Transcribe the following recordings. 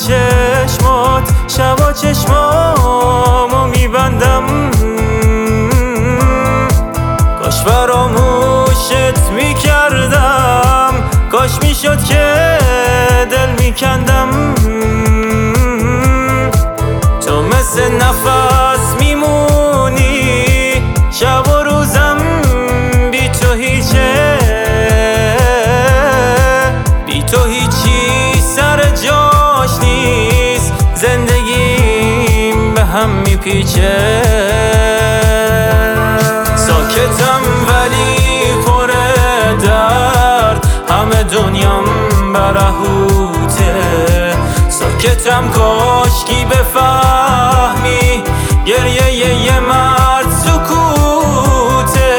چشمات شبا چشمامو میبندم، کاش فراموشت میکردم، کاش میشد که دل میکندم. تو مثل نفس میمونی شب و روزم، بی تو هیچه، بی تو هیچی سر جاش نیست، زندگیم به هم میپیچه. ساکتم ولی پر درد، همه دنیام برهوته. ساکتم کاشکی بفهمی گریه یه مرد سکوته.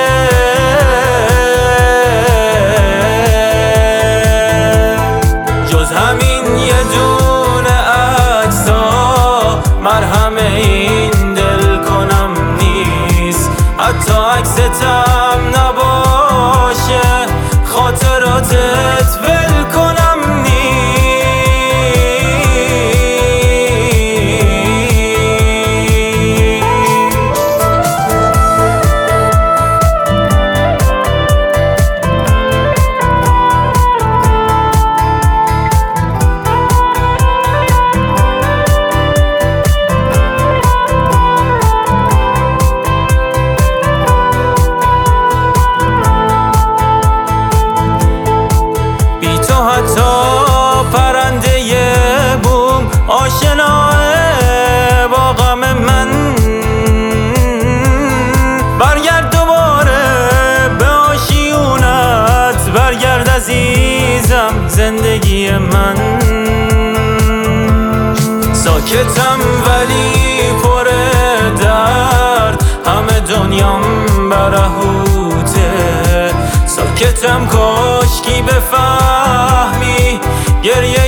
جز همین یه دونه عکسا مرهم این دل کنم نیست، حتی عکستم نباشه خاطراتت ول کنم نیست. آشناه با غم من، برگرد دوباره به آشیونت، برگرد عزیزم زندگی من. ساکتم ولی پر درد، همه دنیام برهوته. ساکتم کاشکی بفهمی گریه